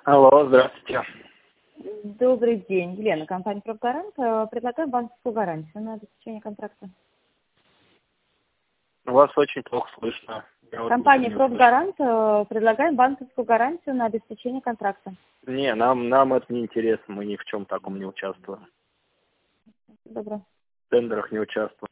Алло, здравствуйте. Добрый день. Елена, компания «Профгарант». Предлагаем банковскую гарантию на обеспечение контракта. Вас очень плохо слышно. Я вот Компания ничего не услышал. «Профгарант» предлагаем банковскую гарантию на обеспечение контракта. Не, нам это не интересно, мы ни в чем таком не участвуем. Добро. В тендерах не участвуем.